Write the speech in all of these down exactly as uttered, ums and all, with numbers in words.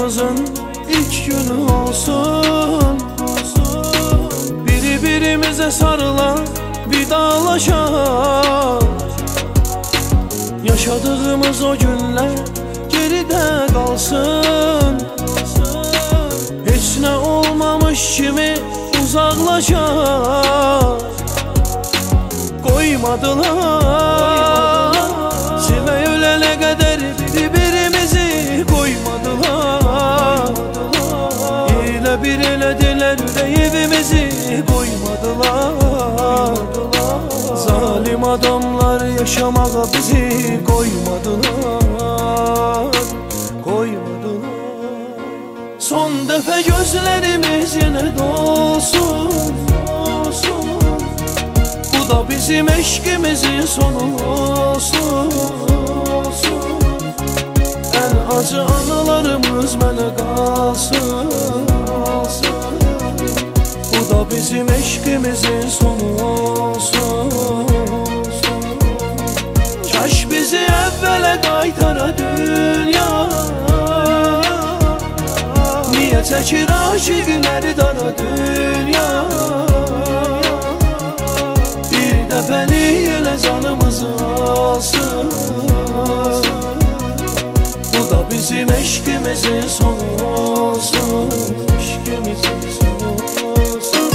ayrılığımızın ilk günü olsun. Biri birimize sarılan, vidalaşan, yaşadığımız o günler geride kalsın. Hiç ne olmamış kimi uzaklaşan koymadılar. Sevme ölene kadar birbirimizi koymadılar. İle bir elediler yüreğimizi koymadılar. Zalim adamlar yaşamağa bizi koymadılar, koymadılar. Son defa gözlerimiz yine dolsun, dolsun. Bu da bizim eşkimizin sonu olsun, olsun. En acı anılarımız mənə kalsın, kalsın. Bu da bizim eşkimizin sonu olsun, olsun. Kaş bizi evvele qaytara dünya. Niye çekir aşıkları dara dünya? Bir de beni ile canımızı alsın. Bu da bizim eşkimizin sonu olsun, eşkimizin sonu olsun.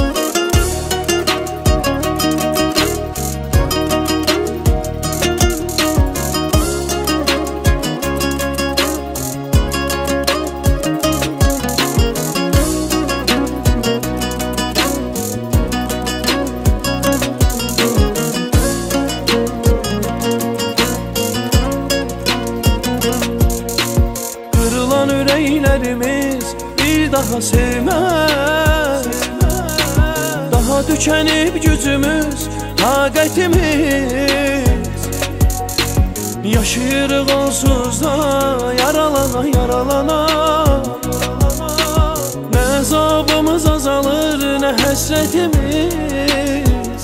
Yüreğlerimiz bir daha sevmez. Daha tükenip gücümüz, taqətimiz. Yaşayırıq onsuz da yaralana yaralana. Nə azabımız azalır, nə həsrətimiz.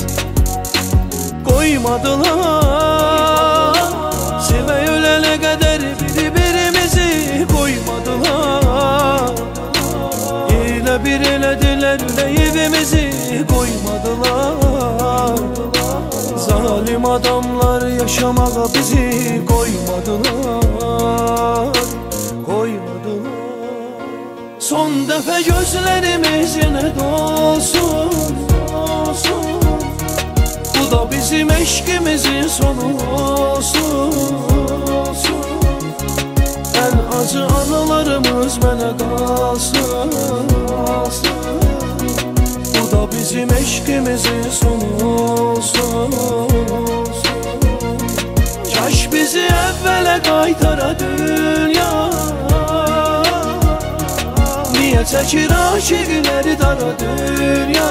Koymadılar. Sevə ölənə qədər birbirimizi koymadılar. İlə bir elediler yüreğimizi koymadılar. Zalim adamlar yaşamağa bizi koymadılar, koymadılar. Son defa gözlerimiz yine dolsun, dolsun. Bu da bizim eşkimizin sonu olsun, olsun. En acı anılarımız mənə kalsın, kalsın. Bu da bizim eşkimizin sonu olsun, olsun. Kaş bizi evvele qaytara dünya. Niye çekir aşıkları dara dünya?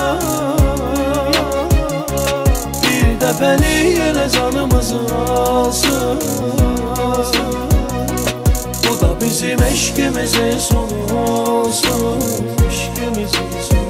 Bir de beni ile canımızı alsın, alsın. Bu da bizim eşkimizin sonu olsun, eşkimizin sonu.